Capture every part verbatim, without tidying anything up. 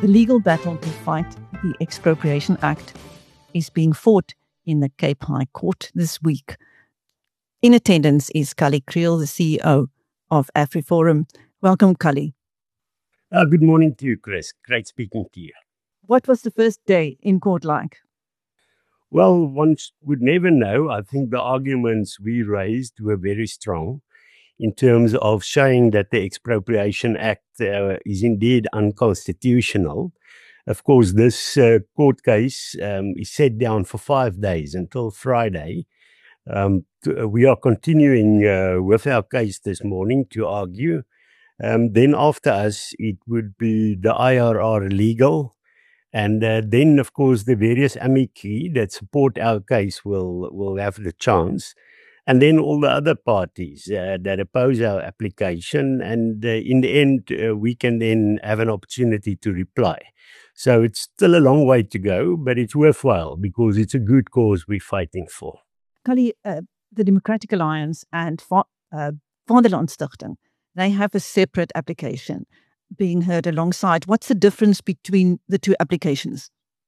The legal battle to fight the Expropriation Act is being fought in the Cape High Court this week. In attendance is Cully Kriel, the C E O of AfriForum. Welcome, Cully. Uh, good morning to you, Chris. Great speaking to you. What was the first day in court like? Well, one would never know. I think the arguments we raised were very strong in terms of showing that the Expropriation Act uh, is indeed unconstitutional. Of course, this uh, court case um, is set down for five days until Friday. Um, to, uh, we are continuing uh, with our case this morning to argue. Um, then after us, it would be the I R R legal. And uh, then, of course, the various amici that support our case will, will have the chance. And then all the other parties uh, that oppose our application. And uh, in the end, uh, we can then have an opportunity to reply. So it's still a long way to go, but it's worthwhile because it's a good cause we're fighting for. Cully, uh, the Democratic Alliance and Va- uh, Vaderlandstichting, they have a separate application being heard alongside. What's the difference between the two applications?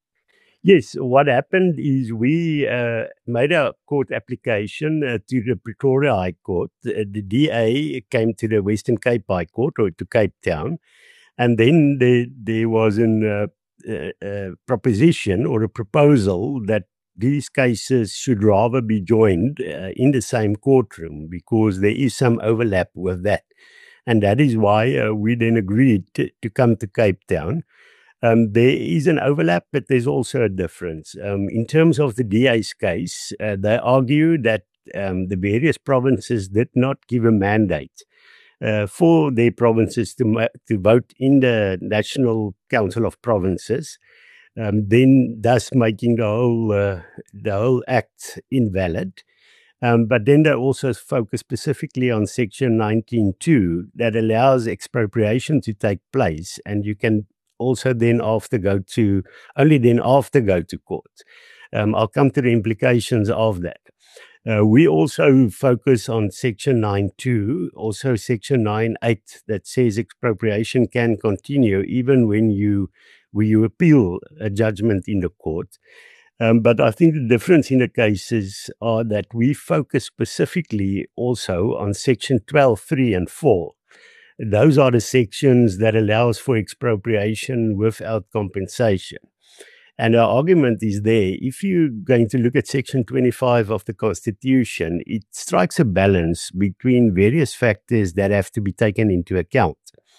Yes, what happened is we uh, made a court application uh, to the Pretoria High Court. Uh, the D A came to the Western Cape High Court, or to Cape Town, and then there, there was a uh, uh, uh, proposition or a proposal that these cases should rather be joined uh, in the same courtroom because there is some overlap with that. And that is why uh, we then agreed to, to come to Cape Town. Um, there is an overlap, but there's also a difference. Um, in terms of the D A's case, uh, they argue that um, the various provinces did not give a mandate uh, for their provinces to, ma- to vote in the National Council of Provinces, um, then thus making the whole, uh, the whole act invalid. Um, but then they also focus specifically on Section nineteen two that allows expropriation to take place, and you can also then after go to, only then after go to court. Um, I'll come to the implications of that. Uh, we also focus on Section nine two, also Section nine eight that says expropriation can continue even when you, when you appeal a judgment in the court. Um, but I think the difference in the cases are that we focus specifically also on Section twelve, three and four. Those are the sections that allows for expropriation without compensation. And our argument is there. If you're going to look at Section twenty-five of the Constitution, it strikes a balance between various factors that have to be taken into account.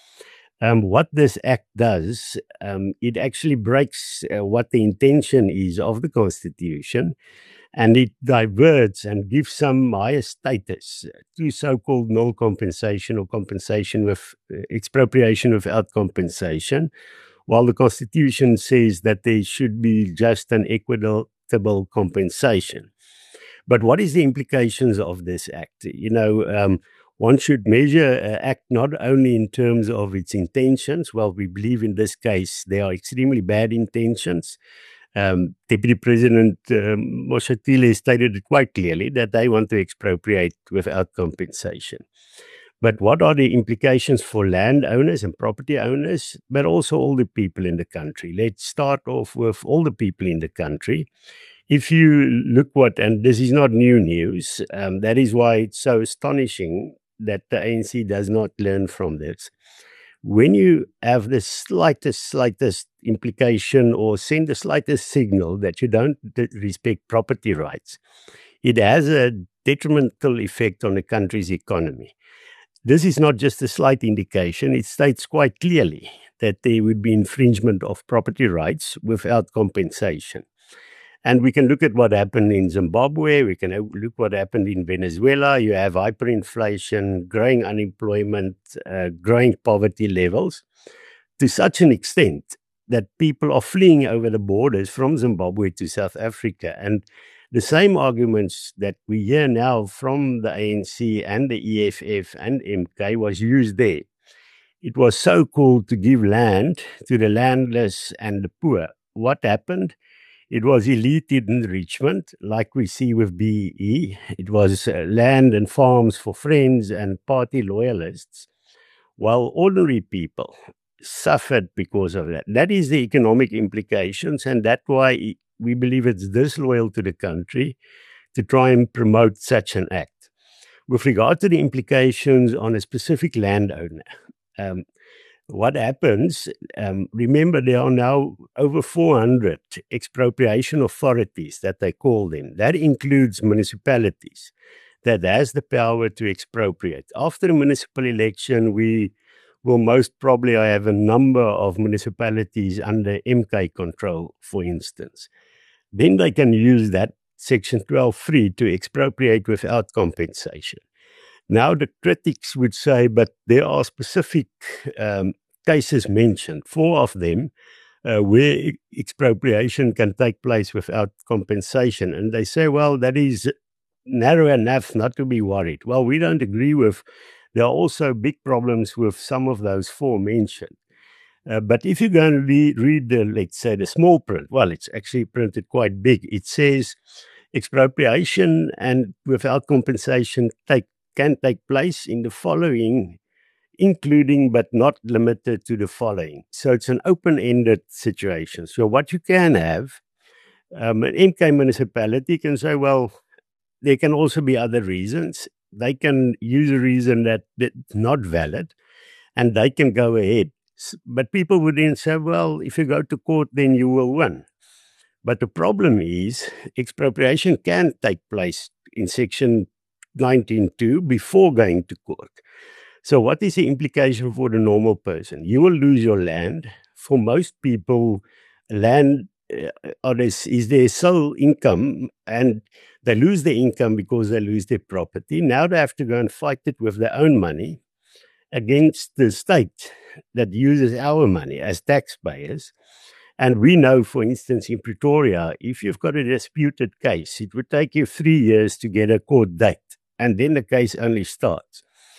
Um, what this act does, um, it actually breaks uh, what the intention is of the Constitution, and it diverts and gives some higher status to so-called null compensation or compensation with uh, expropriation without compensation, while the Constitution says that there should be just and equitable compensation. But what is the implications of this act? You know, um, one should measure an act not only in terms of its intentions. Well, we believe in this case there are extremely bad intentions. Um, Deputy President um, Moshatile stated it quite clearly that they want to expropriate without compensation. But what are the implications for landowners and property owners, but also all the people in the country? Let's start off with all the people in the country. If you look what, and this is not new news, um, that is why it's so astonishing that the A N C does not learn from this. When you have the slightest, slightest implication or send the slightest signal that you don't respect property rights, it has a detrimental effect on the country's economy. This is not just a slight indication. It states quite clearly that there would be infringement of property rights without compensation. And we can look at what happened in Zimbabwe. We can look what happened in Venezuela. You have hyperinflation, growing unemployment, uh, growing poverty levels to such an extent that people are fleeing over the borders from Zimbabwe to South Africa. And the same arguments that we hear now from the A N C and the E F F and M K was used there. It was so called to give land to the landless and the poor. What happened? It was elite enrichment, like we see with B E E. It was uh, land and farms for friends and party loyalists, while ordinary people suffered because of that. That is the economic implications, and that's why we believe it's disloyal to the country to try and promote such an act. With regard to the implications on a specific landowner, um, what happens, um, remember there are now over four hundred expropriation authorities that they call them. That includes municipalities that has the power to expropriate. After the municipal election, we will most probably have a number of municipalities under M K control, for instance. Then they can use that Section twelve three to expropriate without compensation. Now the critics would say, but there are specific um, cases mentioned, four of them, uh, where expropriation can take place without compensation. And they say, well, that is narrow enough not to be worried. Well, we don't agree with. There are also big problems with some of those four mentioned. Uh, but if you go and re- read the, let's say, the small print, well, it's actually printed quite big. It says expropriation and without compensation take, can take place in the following, including but not limited to the following. So it's an open-ended situation. So what you can have, um, an M K municipality can say, well, there can also be other reasons. They can use a reason that, that's not valid, and they can go ahead. But people would then say, well, if you go to court, then you will win. But the problem is expropriation can take place in Section nineteen two before going to court. So what is the implication for the normal person? You will lose your land. For most people, land uh, is, is their sole income, and they lose their income because they lose their property. Now they have to go and fight it with their own money against the state that uses our money as taxpayers. And we know, for instance, in Pretoria, if you've got a disputed case, it would take you three years to get a court date, and then the case only starts.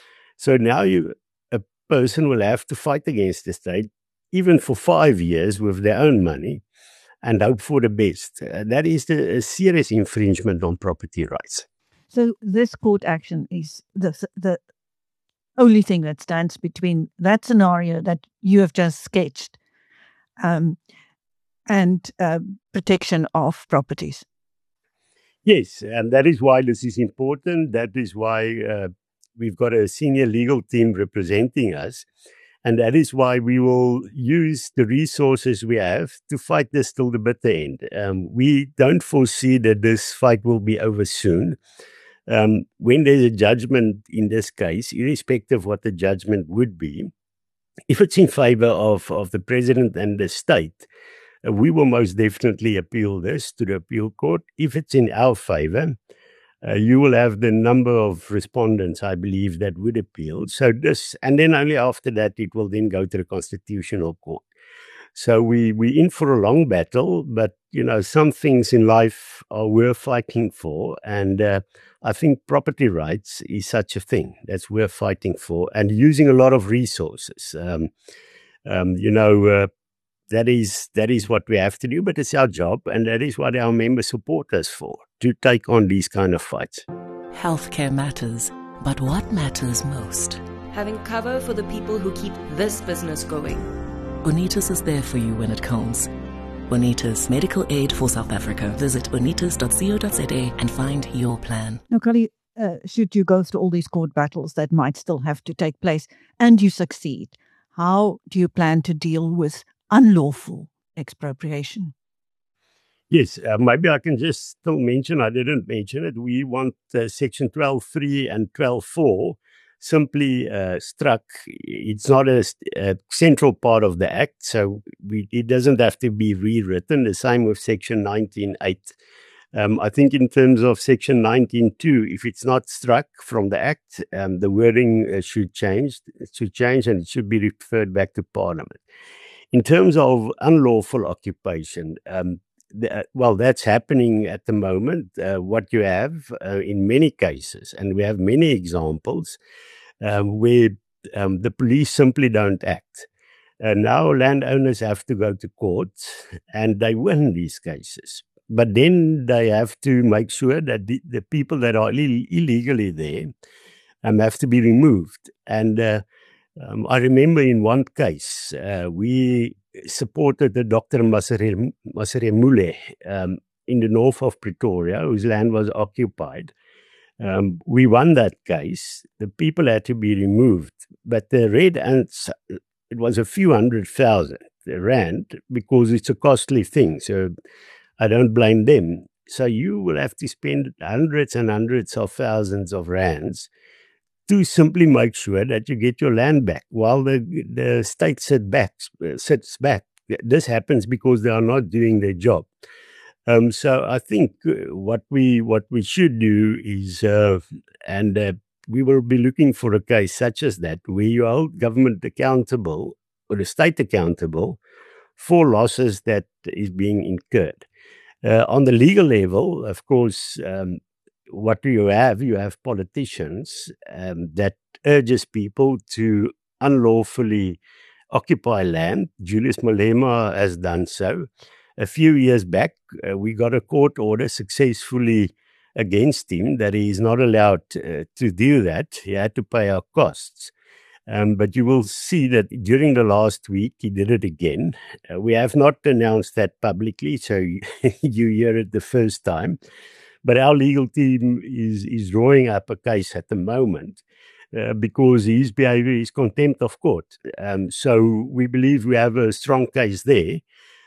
So now you, a person will have to fight against the state, even for five years with their own money, and hope for the best. Uh, that is the, a serious infringement on property rights. So this court action is the the only thing that stands between that scenario that you have just sketched um, and uh, protection of properties. Yes, and that is why this is important. That is why uh, we've got a senior legal team representing us. And that is why we will use the resources we have to fight this till the bitter end. Um, we don't foresee that this fight will be over soon. Um, when there's a judgment in this case, irrespective of what the judgment would be, if it's in favor of, of the president and the state, uh, we will most definitely appeal this to the appeal court. If it's in our favor, uh, you will have the number of respondents, I believe, that would appeal. So this, and then only after that, it will then go to the Constitutional Court. So we, we're in for a long battle, but, you know, some things in life are worth fighting for. And uh, I think property rights is such a thing that's worth fighting for, and using a lot of resources. Um, um, you know, uh, that is that is what we have to do, but it's our job, and that is what our members support us for, to take on these kind of fights. Healthcare matters, but what matters most? Having cover for the people who keep this business going. Bonitas is there for you when it counts. Bonitas, medical aid for South Africa. Visit bonitas dot co dot za and find your plan. Now, Kali, uh, should you go through all these court battles that might still have to take place and you succeed, how do you plan to deal with unlawful expropriation? Yes, uh, maybe I can just still mention, I didn't mention it, we want uh, Section twelve three and twelve four simply uh, struck. It's not a, a central part of the Act, so we, it doesn't have to be rewritten. The same with Section nineteen eight. Um, I think in terms of Section nineteen two, if it's not struck from the Act, um, the wording uh, should change. It should change and it should be referred back to Parliament. In terms of unlawful occupation, um, the, well, that's happening at the moment. Uh, what you have uh, in many cases, and we have many examples, um, where um, the police simply don't act. Uh, now landowners have to go to court and they win these cases. But then they have to make sure that the, the people that are Ill- illegally there um, have to be removed. And uh, Um, I remember in one case, uh, we supported the Doctor Masere Mule um, in the north of Pretoria, whose land was occupied. Um, we won that case. The people had to be removed, but the red ants, it was a few hundred thousand rand because it's a costly thing. So I don't blame them. So you will have to spend hundreds and hundreds of thousands of rands to simply make sure that you get your land back while the the state sit back, sits back. This happens because they are not doing their job. Um, so I think what we what we should do is, uh, and uh, we will be looking for a case such as that, where you hold government accountable or the state accountable for losses that is being incurred. Uh, on the legal level, of course, um, what do you have? You have politicians um, that urges people to unlawfully occupy land. Julius Malema has done so. A few years back, uh, we got a court order successfully against him that he is not allowed uh, to do that. He had to pay our costs. Um, but you will see that during the last week, he did it again. Uh, we have not announced that publicly, so you, you hear it the first time. But our legal team is, is drawing up a case at the moment uh, because his behavior is contempt of court. Um, so we believe we have a strong case there.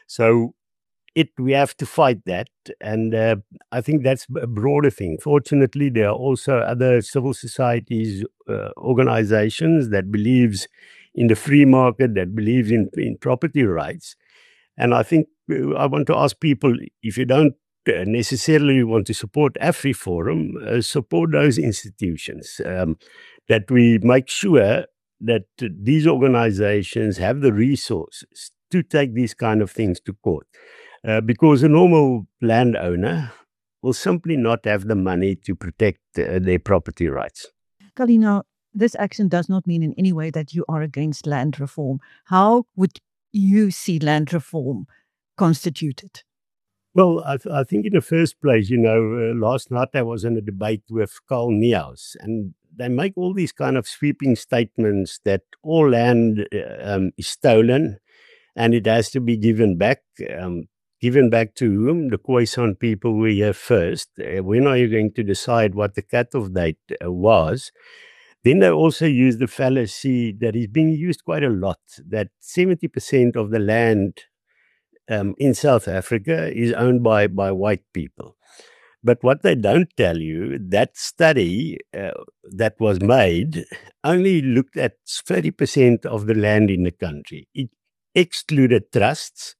So it we have to fight that. And uh, I think that's a broader thing. Fortunately, there are also other civil societies, uh, organizations that believes in the free market, that believes in, in property rights. And I think uh, I want to ask people, if you don't necessarily want to support AfriForum, uh, support those institutions, um, that we make sure that uh, these organizations have the resources to take these kind of things to court. Uh, because a normal landowner will simply not have the money to protect uh, their property rights. Kalina, this action does not mean in any way that you are against land reform. How would you see land reform constituted? Well, I, th- I think in the first place, you know, uh, last night I was in a debate with Carl Niehaus, and they make all these kind of sweeping statements that all land uh, um, is stolen and it has to be given back. Um, given back to whom? The Khoisan people were here first. Uh, when are you going to decide what the cut-off date uh, was? Then they also use the fallacy that is being used quite a lot, that seventy percent of the land Um, in South Africa is owned by, by white people. But what they don't tell you, that study uh, that was made only looked at thirty percent of the land in the country. It excluded trusts,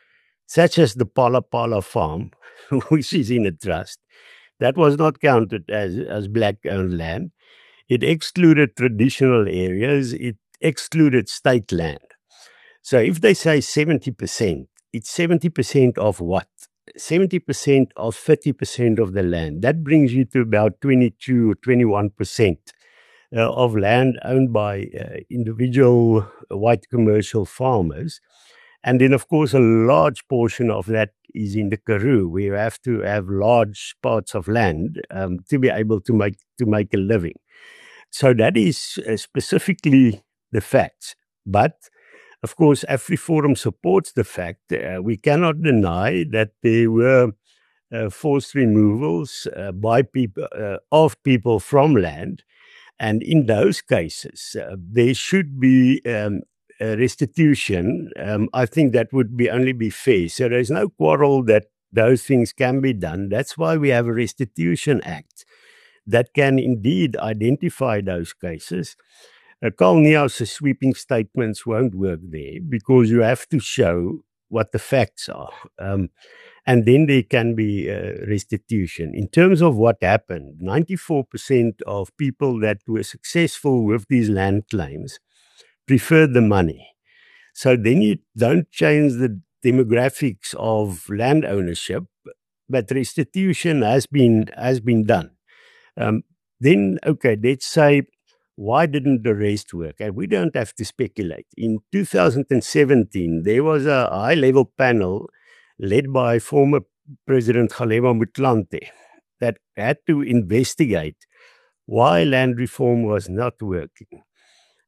such as the Pala Pala farm, which is in a trust. That was not counted as, as black-owned land. It excluded traditional areas. It excluded state land. So if they say seventy percent, it's seventy percent of what? seventy percent of thirty percent of the land. That brings you to about twenty-two or twenty-one percent uh, of land owned by uh, individual white commercial farmers. And then, of course, a large portion of that is in the Karoo, where you have to have large parts of land um, to be able to make to make a living. So that is uh, specifically the facts. But of course, AfriForum supports the fact uh, we cannot deny that there were uh, forced removals uh, by people uh, of people from land, and in those cases, uh, there should be um, a restitution. Um, I think that would be only be fair. So there is no quarrel that those things can be done. That's why we have a Restitution Act that can indeed identify those cases. Uh, Carl Niehaus' sweeping statements won't work there because you have to show what the facts are. Um, and then there can be uh, restitution. In terms of what happened, ninety-four percent of people that were successful with these land claims preferred the money. So then you don't change the demographics of land ownership, but restitution has been, has been done. Um, then, okay, let's say, why didn't the rest work? And we don't have to speculate. In two thousand seventeen, there was a high-level panel led by former President Kgalema Motlanthe that had to investigate why land reform was not working.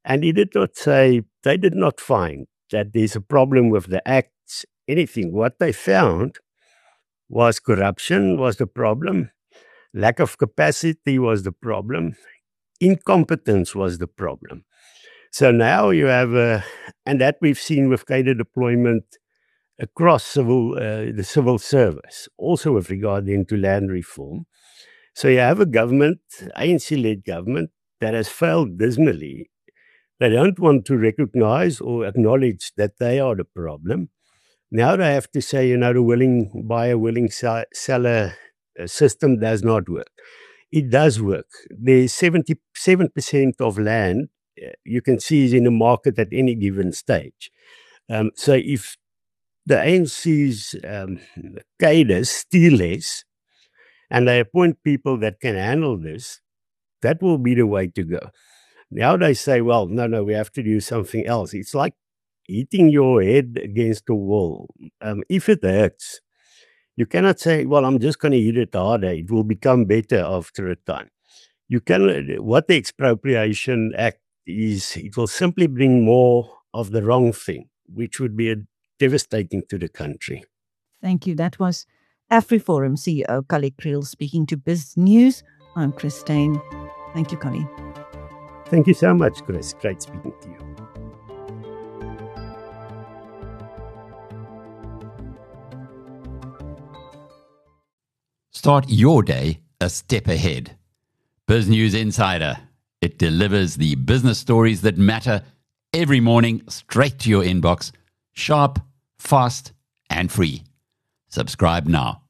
And he did not say, they did not find that there's a problem with the acts, anything. What they found was corruption was the problem, lack of capacity was the problem, incompetence was the problem. So now you have, a, and that we've seen with cadre deployment across civil, uh, the civil service, also with regard to land reform. So you have a government, A N C-led government, that has failed dismally. They don't want to recognize or acknowledge that they are the problem. Now they have to say, you know, the willing buyer, willing seller system does not work. It does work. There's seventy-seven percent of land you can see is in the market at any given stage. Um, so if the A N C's um, cadres steal less and they appoint people that can handle this, that will be the way to go. Now they say, well, no, no, we have to do something else. It's like hitting your head against the wall. Um, if it hurts, you cannot say, well, I'm just going to hit it harder. It will become better after a time. You can, what the Expropriation Act is, it will simply bring more of the wrong thing, which would be a devastating to the country. Thank you. That was AfriForum C E O Kali Kriel speaking to Biz News. I'm Christine. Thank you, Kali. Thank you so much, Chris. Great speaking to you. Start your day a step ahead. Biz News Insider. It delivers the business stories that matter every morning straight to your inbox, sharp, fast, and free. Subscribe now.